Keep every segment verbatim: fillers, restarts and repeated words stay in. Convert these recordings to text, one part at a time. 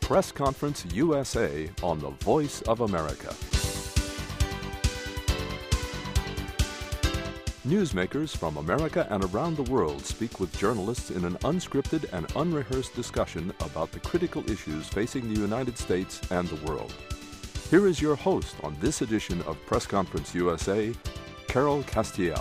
Press Conference U S A on the Voice of America. Newsmakers from America and around the world speak with journalists in an unscripted and unrehearsed discussion about the critical issues facing the United States and the world. Here is your host on this edition of Press Conference U S A, Carol Castiel.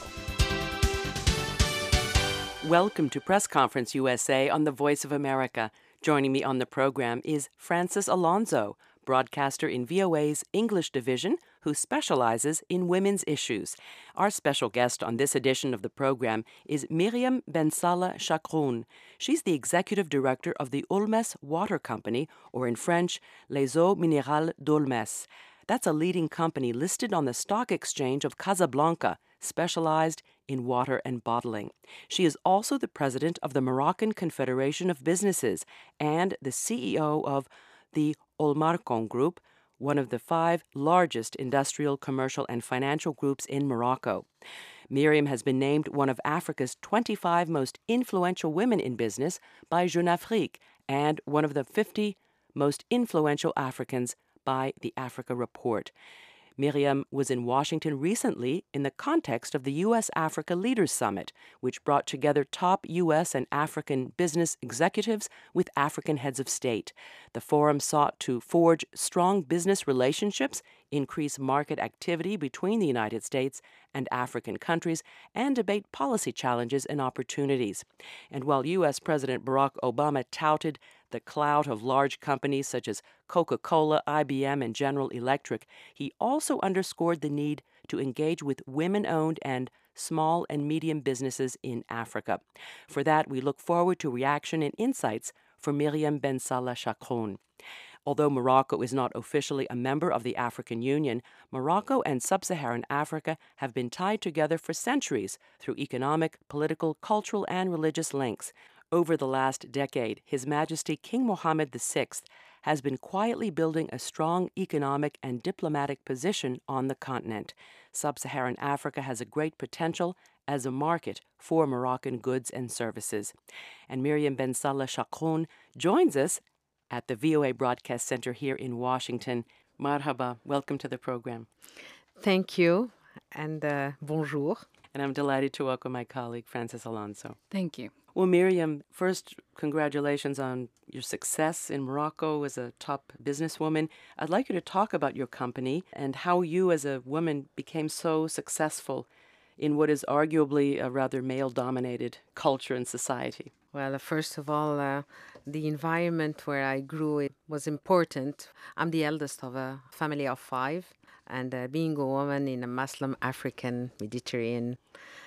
Welcome to Press Conference U S A on the Voice of America. Joining me on the program is Frances Alonso, broadcaster in V O A's English division, who specializes in women's issues. Our special guest on this edition of the program is Miriam Bensalla Chakroun. She's the executive director of the Olmes Water Company, or in French, Les Eaux Minérales d'Olmes. That's a leading company listed on the stock exchange of Casablanca, specialized in water and bottling. She is also the president of the Moroccan Confederation of Businesses and the C E O of the Olmarcon Group, one of the five largest industrial, commercial, and financial groups in Morocco. Miriam has been named one of Africa's twenty-five most influential women in business by Jeune Afrique and one of the fifty most influential Africans by the Africa Report. Miriam was in Washington recently in the context of the U S Africa Leaders Summit, which brought together top U S and African business executives with African heads of state. The forum sought to forge strong business relationships, increase market activity between the United States and African countries, and debate policy challenges and opportunities. And while U S President Barack Obama touted the clout of large companies such as Coca-Cola, I B M, and General Electric, he also underscored the need to engage with women-owned and small and medium businesses in Africa. For that, we look forward to reaction and insights from Miriam Bensalla Chakroun. Although Morocco is not officially a member of the African Union, Morocco and sub-Saharan Africa have been tied together for centuries through economic, political, cultural, and religious links. Over the last decade, His Majesty King Mohammed the Sixth has been quietly building a strong economic and diplomatic position on the continent. Sub-Saharan Africa has a great potential as a market for Moroccan goods and services. And Miriam Bensalla Chakroun joins us at the V O A Broadcast Center here in Washington. Marhaba, welcome to the program. Thank you, and uh, bonjour. And I'm delighted to welcome my colleague, Frances Alonso. Thank you. Well, Miriam, first, congratulations on your success in Morocco as a top businesswoman. I'd like you to talk about your company and how you as a woman became so successful in what is arguably a rather male-dominated culture and society. Well, first of all, uh, the environment where I grew it was important. I'm the eldest of a family of five, and uh, being a woman in a Muslim, African, Mediterranean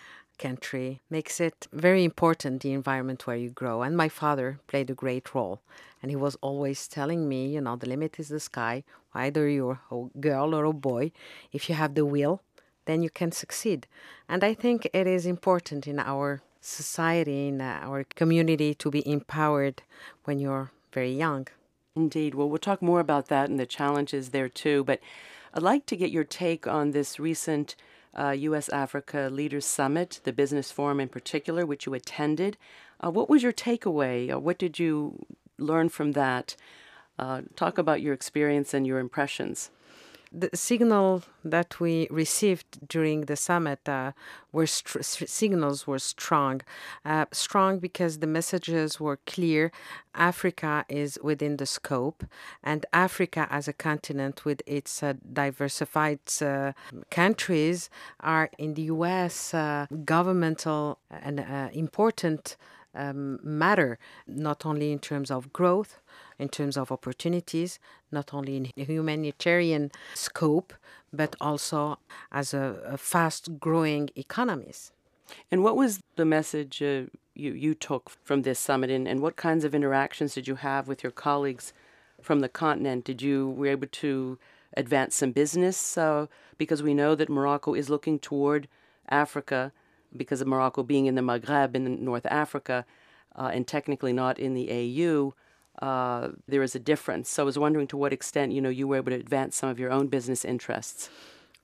country makes it very important, the environment where you grow. And my father played a great role. And he was always telling me, you know, the limit is the sky. Either you're a girl or a boy. If you have the will, then you can succeed. And I think it is important in our society, in our community, to be empowered when you're very young. Indeed. Well, we'll talk more about that and the challenges there, too. But I'd like to get your take on this recent uh, U S Africa Leaders Summit, the business forum in particular, which you attended. Uh, what was your takeaway? Uh, what did you learn from that? Uh, talk about your experience and your impressions. The signal that we received during the summit uh, were st- signals were strong, uh, strong because the messages were clear. Africa is within the scope, and Africa as a continent with its uh, diversified uh, countries are in the U S uh, governmental and uh, important Um, matter, not only in terms of growth, in terms of opportunities, not only in humanitarian scope, but also as a, a fast-growing economies. And what was the message uh, you, you took from this summit, and, and what kinds of interactions did you have with your colleagues from the continent? Did you were able to advance some business? Uh, because we know that Morocco is looking toward Africa, because of Morocco being in the Maghreb in North Africa, uh, and technically not in the A U, uh, there is a difference. So I was wondering to what extent, you know, you were able to advance some of your own business interests.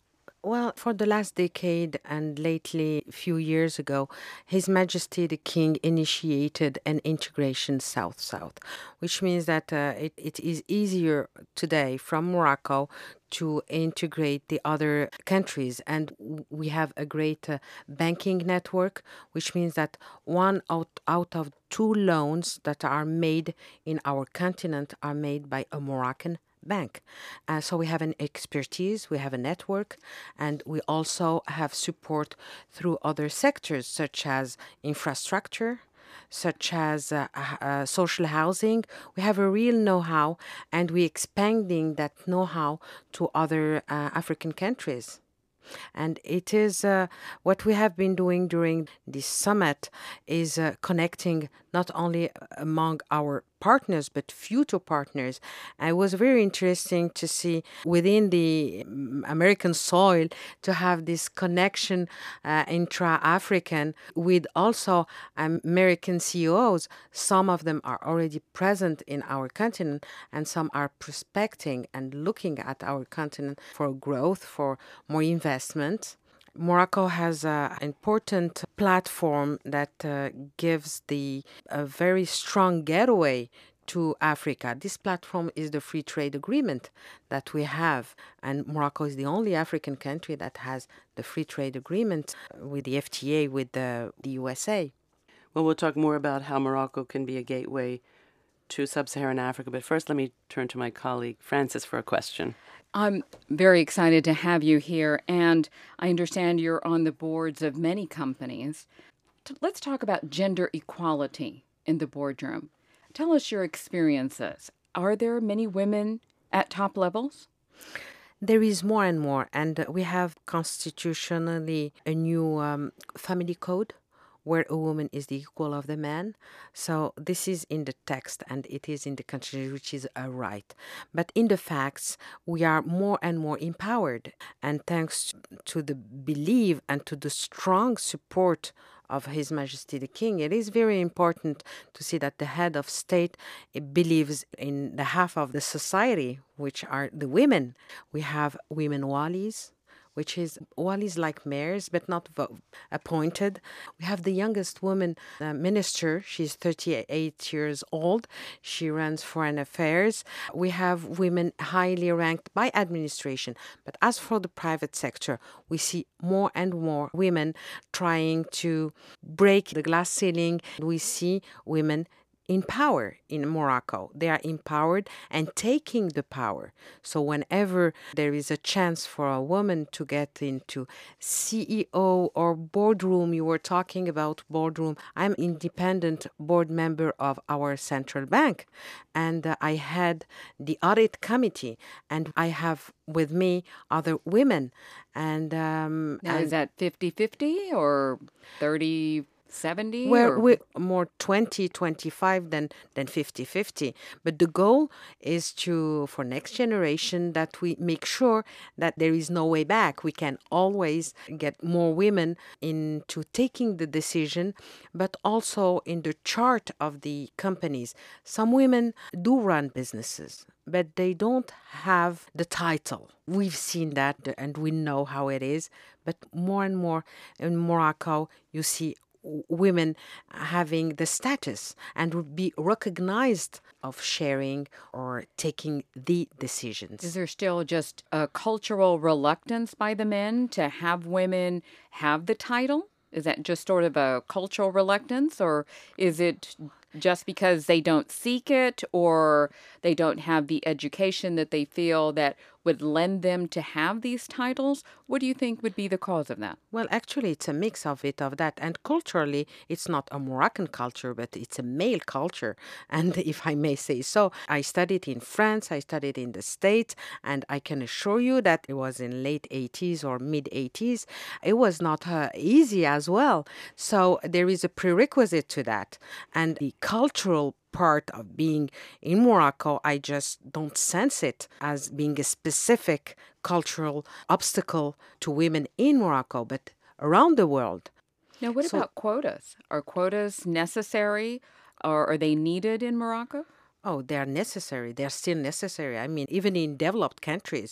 Well, for the last decade and lately, a few years ago, His Majesty the King initiated an integration South-South, which means that uh, it, it is easier today from Morocco to integrate the other countries. And w- we have a great uh, banking network, which means that one out, out of two loans that are made in our continent are made by a Moroccan bank. Uh, so we have an expertise, we have a network, and we also have support through other sectors such as infrastructure, such as uh, uh, social housing. We have a real know-how, and we're expanding that know-how to other uh, African countries. And it is uh, what we have been doing during this summit is uh, connecting not only among our partners, but future partners. And it was very interesting to see within the um, American soil to have this connection uh, intra-African with also American C E Os. Some of them are already present in our continent, and some are prospecting and looking at our continent for growth, for more investment. Morocco has an important platform that uh, gives the a very strong gateway to Africa. This platform is the free trade agreement that we have, and Morocco is the only African country that has the free trade agreement with the F T A with the, the U S A. Well, we'll talk more about how Morocco can be a gateway to sub-Saharan Africa, but first let me turn to my colleague Frances for a question. I'm very excited to have you here, and I understand you're on the boards of many companies. Let's talk about gender equality in the boardroom. Tell us your experiences. Are there many women at top levels? There is more and more, and we have constitutionally a new um, family code where a woman is the equal of the man. So this is in the text, and it is in the Constitution, which is a right. But in the facts, we are more and more empowered. And thanks to the belief and to the strong support of His Majesty the King, it is very important to see that the head of state believes in the half of the society, which are the women. We have women walis, which is walis like mayors, but not vo- appointed. We have the youngest woman uh, minister. She's thirty-eight years old. She runs foreign affairs. We have women highly ranked by administration. But as for the private sector, we see more and more women trying to break the glass ceiling. We see women in power in Morocco. They are empowered and taking the power. So whenever there is a chance for a woman to get into C E O or boardroom, you were talking about boardroom. I'm independent board member of our central bank, and uh, I had the audit committee, and I have with me other women. And um, now, and is that fifty-fifty or thirty seventy? Well, or? we're more twenty, twenty-five than, than fifty, fifty. But the goal is to, for next generation, that we make sure that there is no way back. We can always get more women into taking the decision, but also in the chart of the companies. Some women do run businesses, but they don't have the title. We've seen that and we know how it is. But more and more in Morocco, you see women having the status and would be recognized of sharing or taking the decisions. Is there still just a cultural reluctance by the men to have women have the title? Is that just sort of a cultural reluctance, or is it just because they don't seek it or they don't have the education that they feel that would lend them to have these titles? What do you think would be the cause of that? Well, actually, it's a mix of it, of that. And culturally, it's not a Moroccan culture, but it's a male culture. And if I may say so, I studied in France, I studied in the States, and I can assure you that it was in late eighties or mid eighties. It was not uh, easy as well. So there is a prerequisite to that. And the cultural part of being in Morocco, I just don't sense it as being a specific cultural obstacle to women in Morocco, but around the world. Now, what So- about quotas? Are quotas necessary, or are they needed in Morocco? Oh, they are necessary. They are still necessary. I mean, even in developed countries,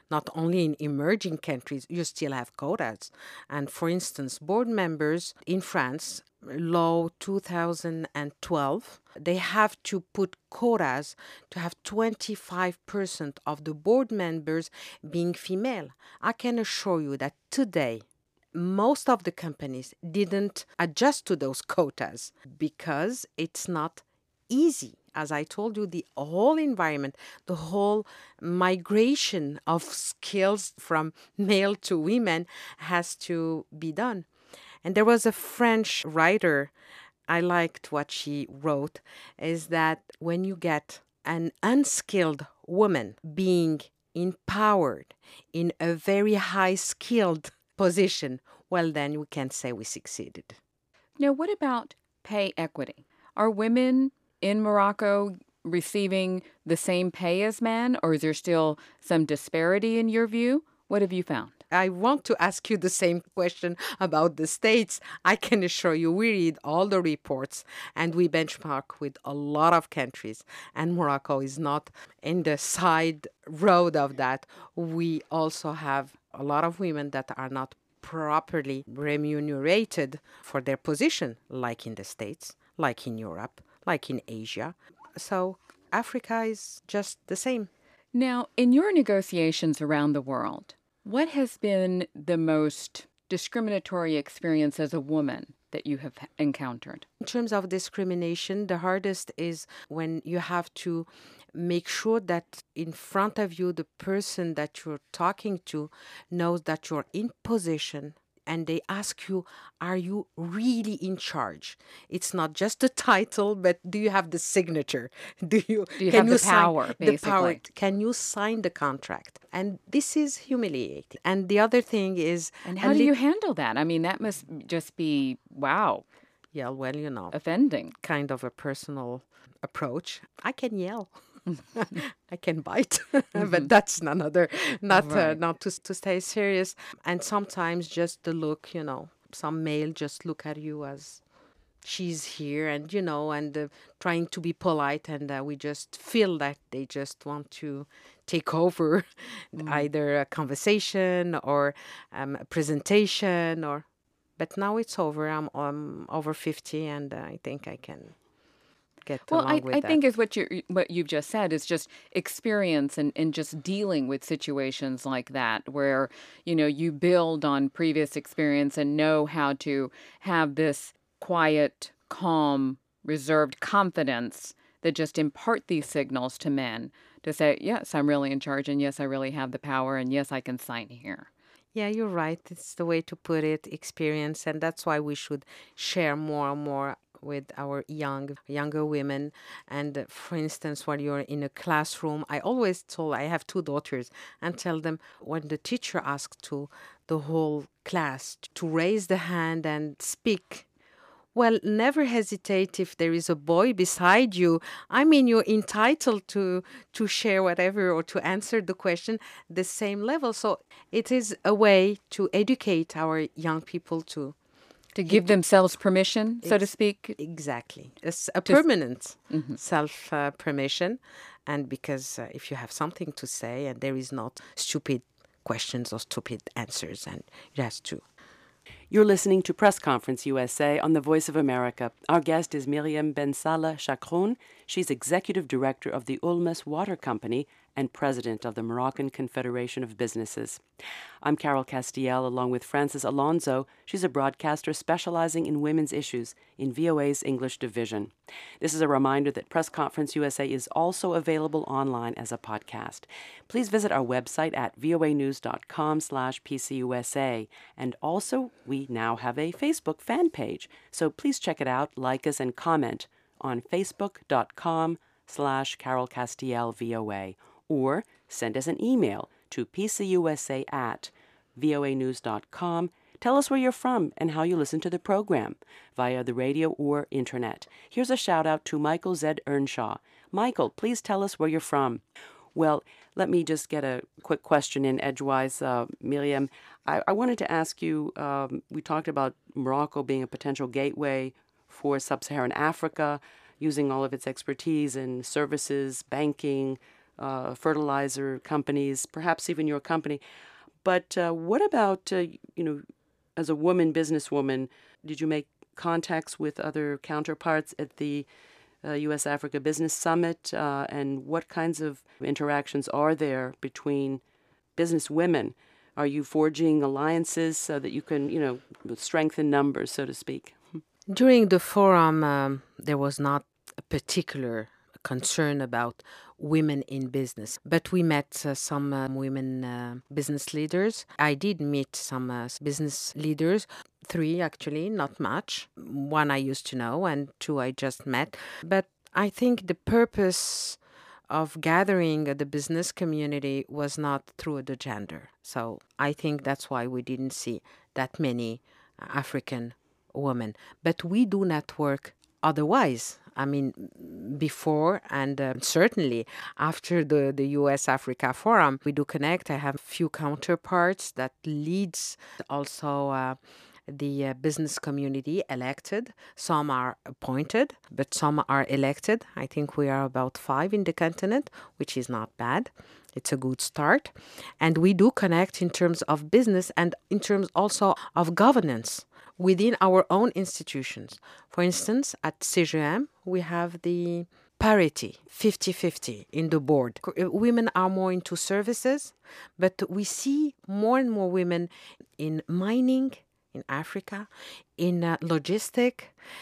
not only in emerging countries, you still have quotas. And for instance, board members in France, law two thousand twelve, they have to put quotas to have twenty-five percent of the board members being female. I can assure you that today, most of the companies didn't adjust to those quotas because it's not easy. As I told you, the whole environment, the whole migration of skills from male to women has to be done. And there was a French writer, I liked what she wrote, is that when you get an unskilled woman being empowered in a very high skilled position, well, then we can say we succeeded. Now, what about pay equity? Are women in Morocco receiving the same pay as men, or is there still some disparity in your view? What have you found? I want to ask you the same question about the States. I can assure you we read all the reports and we benchmark with a lot of countries. And Morocco is not in the side road of that. We also have a lot of women that are not properly remunerated for their position, like in the States, like in Europe, like in Asia. So Africa is just the same. Now, in your negotiations around the world, what has been the most discriminatory experience as a woman that you have encountered? In terms of discrimination, the hardest is when you have to make sure that in front of you, the person that you're talking to knows that you're in position, and they ask you, are you really in charge? It's not just the title, but do you have the signature? Do you, do you can have you the power, sign, basically? The power? Can you sign the contract? And this is humiliating. And the other thing is... And how do you handle that? I mean, that must just be, wow. Yeah, well, you know. Offending. Kind of a personal approach. I can yell. I can bite, mm-hmm. but that's another, not right. uh, not to to stay serious. And sometimes just the look, you know, some male just look at you as she's here, and you know, and uh, trying to be polite, and uh, we just feel that they just want to take over mm. either a conversation or um, a presentation, or. But now it's over. I'm I'm over fifty, and uh, I think I can. Well, I, I think is what you what you've just said is just experience and, and just dealing with situations like that where, you know, you build on previous experience and know how to have this quiet, calm, reserved confidence that just impart these signals to men to say, yes, I'm really in charge, and yes, I really have the power, and yes, I can sign here. Yeah, you're right. It's the way to put it, experience, and that's why we should share more and more with our young younger women. And uh, for instance, while you're in a classroom, I always told, I have two daughters, and tell them when the teacher asks to the whole class to raise the hand and speak, well, never hesitate if there is a boy beside you. I mean, you're entitled to to share whatever or to answer the question the same level. So it is a way to educate our young people to To give themselves permission, so to speak? Exactly. It's a permanent mm-hmm. self-permission. Uh, and because uh, if you have something to say and there is not stupid questions or stupid answers, and it has to. You're listening to Press Conference U S A on the Voice of America. Our guest is Myriam Ben-Salah Chakroun. She's executive director of the Ulmus Water Company and president of the Moroccan Confederation of Businesses. I'm Carol Castiel, along with Frances Alonso. She's a broadcaster specializing in women's issues in V O A's English division. This is a reminder that Press Conference U S A is also available online as a podcast. Please visit our website at voanews.com slash PCUSA. And also, we now have a Facebook fan page, so please check it out, like us, and comment on facebook.com slash Carol Castiel VOA, or send us an email to pcusa at voanews dot com. Tell us where you're from and how you listen to the program, via the radio or internet. Here's a shout-out to Michael Z. Earnshaw. Michael, please tell us where you're from. Well, let me just get a quick question in edgewise. Uh, Myriam, I, I wanted to ask you, um, we talked about Morocco being a potential gateway for sub-Saharan Africa, using all of its expertise in services, banking, uh, fertilizer companies, perhaps even your company. But uh, what about, uh, you know, as a woman, businesswoman, did you make contacts with other counterparts at the uh, U S Africa Business Summit? Uh, and what kinds of interactions are there between business women? Are you forging alliances so that you can, you know, strengthen numbers, so to speak? During the forum, um, there was not a particular concern about women in business, but we met uh, some uh, women uh, business leaders. I did meet some uh, business leaders, three actually, not much. One I used to know and two I just met. But I think the purpose of gathering the business community was not through the gender. So I think that's why we didn't see that many African women. But we do network otherwise. I mean, before and uh, certainly after the, the U S Africa Forum, we do connect. I have a few counterparts that leads also uh, the uh, business community elected. Some are appointed, but some are elected. I think we are about five in the continent, which is not bad. It's a good start. And we do connect in terms of business and in terms also of governance within our own institutions. For instance, at C G M, we have the parity, fifty-fifty in the board. Women are more into services, but we see more and more women in mining in Africa, in uh, logistic,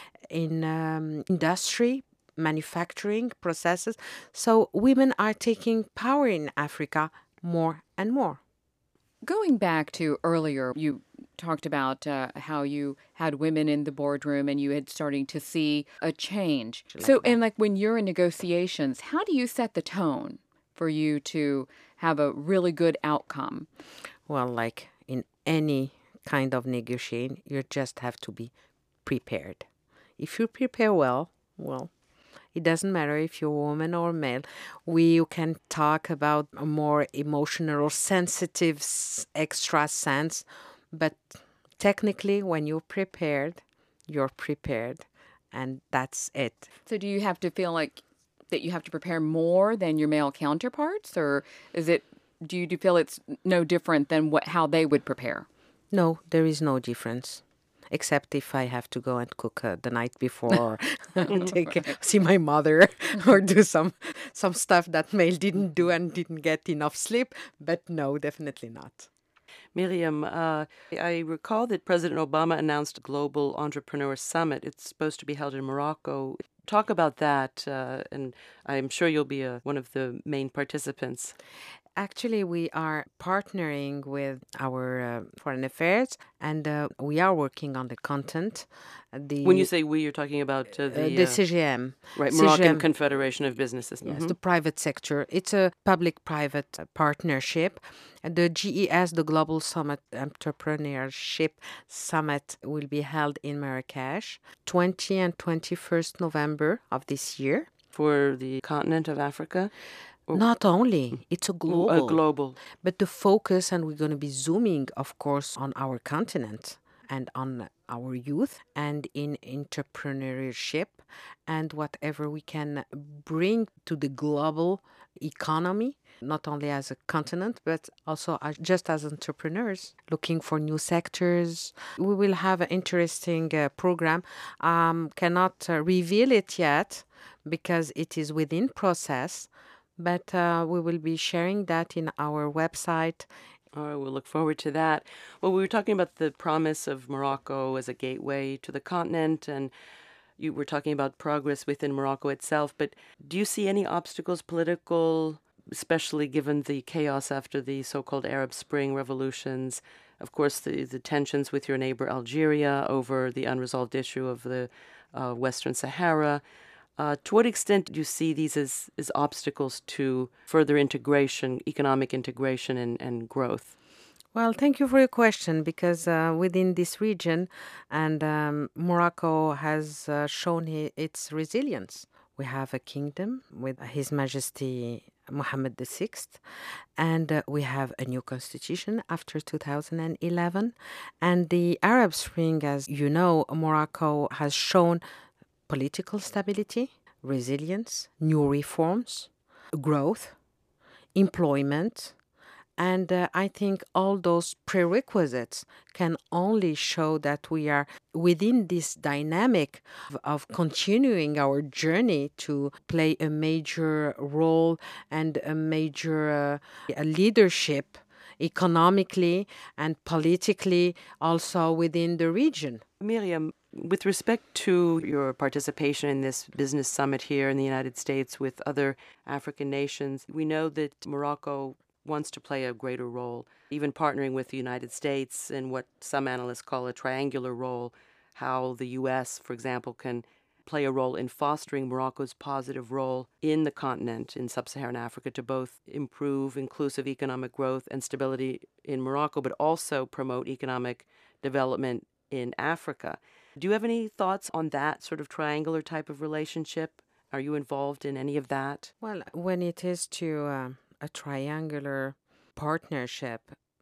in um, industry, manufacturing processes. So women are taking power in Africa more and more. Going back to earlier, you talked about uh, how you had women in the boardroom and you had starting to see a change. Like so, that. and like when you're in negotiations, how do you set the tone for you to have a really good outcome? Well, like in any kind of negotiation, you just have to be prepared. If you prepare well, well, it doesn't matter if you're a woman or male. We can talk about a more emotional or sensitive s- extra sense, but technically when you're prepared, you're prepared, and that's it. So do you have to feel like that you have to prepare more than your male counterparts, or is it, do you, do you feel it's no different than what how they would prepare? No, there is no difference. Except if I have to go and cook uh, the night before, or take see my mother, or do some some stuff that male didn't do and didn't get enough sleep. But no, definitely not. Miriam, uh, I recall that President Obama announced a Global Entrepreneur Summit. It's supposed to be held in Morocco. Talk about that, uh, and I'm sure you'll be a, one of the main participants. Actually, we are partnering with our uh, foreign affairs, and uh, we are working on the content. The, When you say we, you're talking about uh, the, uh, the uh, C G M. right, C G M. Moroccan Confederation of Businesses. Yes, Mhm. the private sector. It's a public-private uh, partnership. And the G E S, the Global Summit Entrepreneurship Summit, will be held in Marrakesh, twentieth and twenty-first November of this year. For the continent of Africa? Or- Not only, it's a global. A global. But the focus, and we're going to be zooming, of course, on our continent and on our youth and in entrepreneurship and whatever we can bring to the global economy, not only as a continent, but also as, just as entrepreneurs looking for new sectors. We will have an interesting uh, program. Um, cannot uh, reveal it yet because it is within process. But uh, we will be sharing that in our website. All right, we'll look forward to that. Well, we were talking about the promise of Morocco as a gateway to the continent, and you were talking about progress within Morocco itself. But do you see any obstacles, political, especially given the chaos after the so-called Arab Spring revolutions? Of course, the, the tensions with your neighbor Algeria over the unresolved issue of the uh, Western Sahara. Uh, to what extent do you see these as, as obstacles to further integration, economic integration and, and growth? Well, thank you for your question, because uh, within this region, and um, Morocco has uh, shown hi- its resilience. We have a kingdom with His Majesty Mohammed the Sixth, and uh, we have a new constitution after two thousand eleven. And the Arab Spring, as you know, Morocco has shown political stability, resilience, new reforms, growth, employment. And uh, I think all those prerequisites can only show that we are within this dynamic of, of continuing our journey to play a major role and a major uh, a leadership economically and politically also within the region. Miriam, with respect to your participation in this business summit here in the United States with other African nations, we know that Morocco wants to play a greater role, even partnering with the United States in what some analysts call a triangular role, how the U S, for example, can play a role in fostering Morocco's positive role in the continent, in sub-Saharan Africa, to both improve inclusive economic growth and stability in Morocco, but also promote economic development in Africa. Do you have any thoughts on that sort of triangular type of relationship? Are you involved in any of that? Well, when it is to uh, a triangular partnership,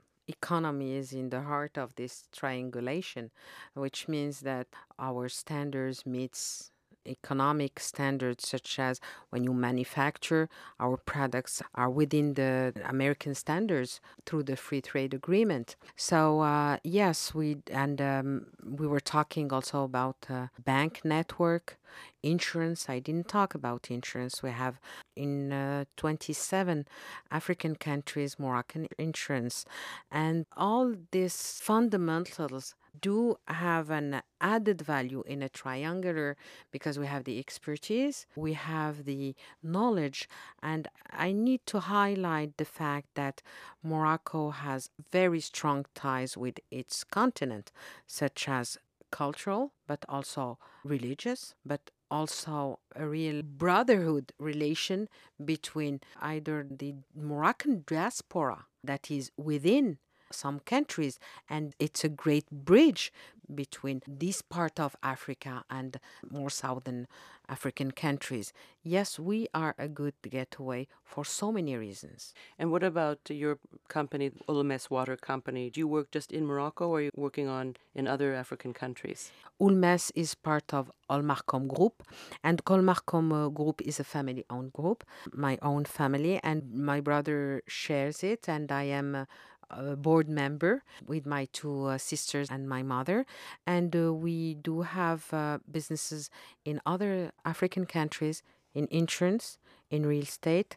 economy is in the heart of this triangulation, which means that our standards meets economic standards, such as when you manufacture, our products are within the American standards through the free trade agreement. So uh, yes, we and um, we were talking also about uh, bank network, insurance. I didn't talk about insurance. We have in uh, twenty-seven African countries Moroccan insurance, and all these fundamentals do have an added value in a triangular, because we have the expertise, we have the knowledge, and I need to highlight the fact that Morocco has very strong ties with its continent, such as cultural, but also religious, but also a real brotherhood relation between either the Moroccan diaspora that is within some countries, and it's a great bridge between this part of Africa and more southern African countries. Yes, we are a good getaway for so many reasons. And what about your company, Ulmes Water Company? Do you work just in Morocco, or are you working on in other African countries? Ulmes is part of Olmarcom Group, and Olmarcom uh, Group is a family-owned group, my own family, and my brother shares it, and I am uh, a board member with my two uh, sisters and my mother, and uh, we do have uh, businesses in other African countries, in insurance, in real estate,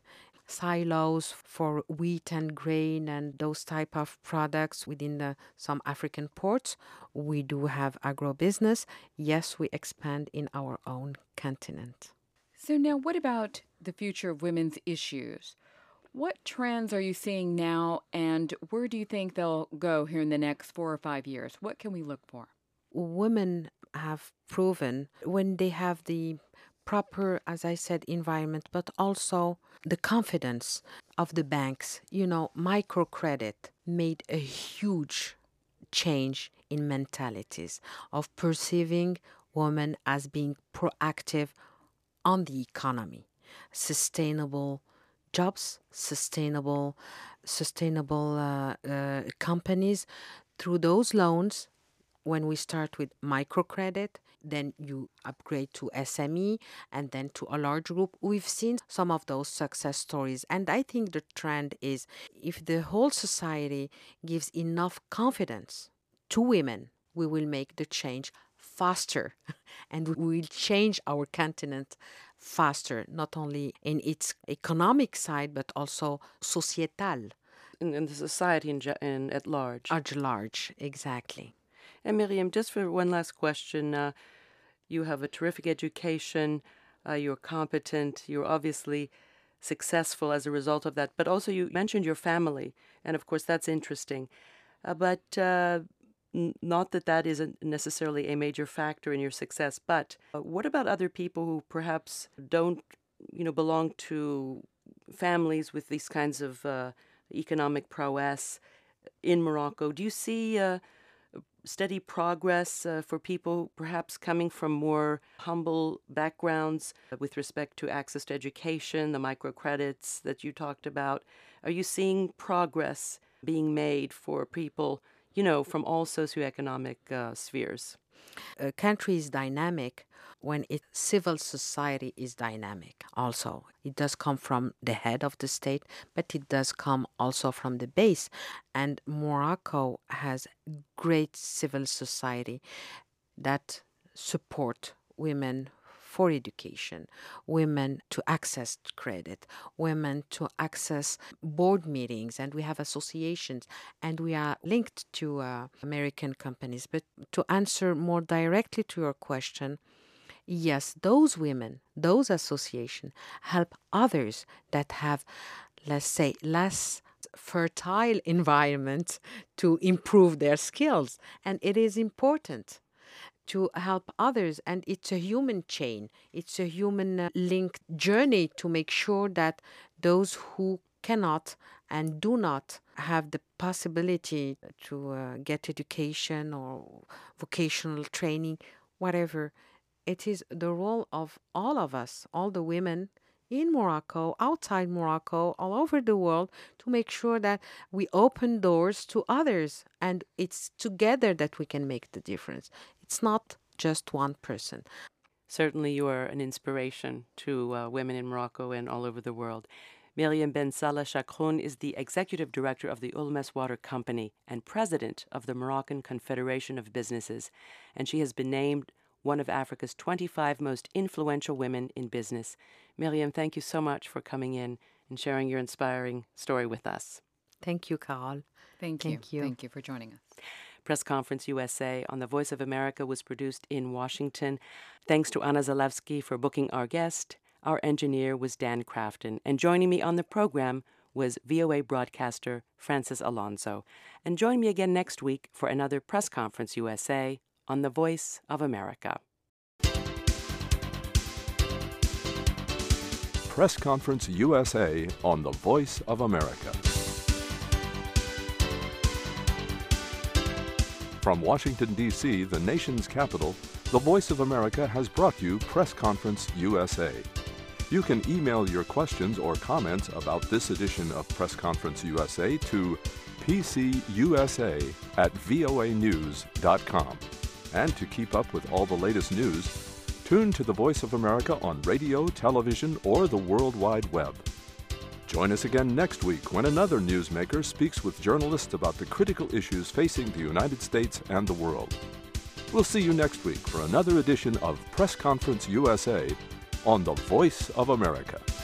silos for wheat and grain and those type of products within the, some African ports. We do have agribusiness. Yes, we expand in our own continent. So now what about the future of women's issues? What trends are you seeing now, and where do you think they'll go here in the next four or five years? What can we look for? Women have proven when they have the proper, as I said, environment, but also the confidence of the banks. You know, microcredit made a huge change in mentalities of perceiving women as being proactive on the economy, sustainable jobs, sustainable, sustainable uh, uh, companies. Through those loans, when we start with microcredit, then you upgrade to S M E and then to a large group. We've seen some of those success stories. And I think the trend is, if the whole society gives enough confidence to women, we will make the change faster and we will change our continent faster, not only in its economic side, but also societal. In, in the society in, in, at large. At large, exactly. And Miriam, just for one last question, uh, you have a terrific education, uh, you're competent, you're obviously successful as a result of that, but also you mentioned your family, and of course that's interesting. Uh, but uh, n- not that that isn't necessarily a major factor in your success, but uh, what about other people who perhaps don't, you know, belong to families with these kinds of uh, economic prowess in Morocco? Do you see uh, steady progress uh, for people perhaps coming from more humble backgrounds uh, with respect to access to education, the microcredits that you talked about? Are you seeing progress being made for people, you know, from all socioeconomic uh, spheres? A country is dynamic when its civil society is dynamic also. It does come from the head of the state, but it does come also from the base. And Morocco has great civil society that support women for education, women to access credit, women to access board meetings, and we have associations, and we are linked to uh, American companies. But to answer more directly to your question, yes, those women, those associations help others that have, let's say, less fertile environment to improve their skills. And it is important to help others, and it's a human chain. It's a human uh, linked journey to make sure that those who cannot and do not have the possibility to uh, get education or vocational training, whatever, it is the role of all of us, all the women in Morocco, outside Morocco, all over the world, to make sure that we open doors to others, and it's together that we can make the difference. It's not just one person. Certainly you are an inspiration to uh, women in Morocco and all over the world. Myriam Ben Salah Chakroun is the executive director of the Ulmes Water Company and president of the Moroccan Confederation of Businesses, and she has been named one of Africa's twenty-five most influential women in business. Myriam, thank you so much for coming in and sharing your inspiring story with us. Thank you, Carol. Thank you. Thank you. Thank you for joining us. Press Conference U S A on the Voice of America was produced in Washington. Thanks to Anna Zalewski for booking our guest. Our engineer was Dan Crafton. And joining me on the program was V O A broadcaster Frances Alonso. And join me again next week for another Press Conference U S A on the Voice of America. Press Conference U S A on the Voice of America. From Washington, D C, the nation's capital, the Voice of America has brought you Press Conference U S A. You can email your questions or comments about this edition of Press Conference U S A to p c u s a at v o a news dot com. And to keep up with all the latest news, tune to the Voice of America on radio, television, or the World Wide Web. Join us again next week when another newsmaker speaks with journalists about the critical issues facing the United States and the world. We'll see you next week for another edition of Press Conference U S A on the Voice of America.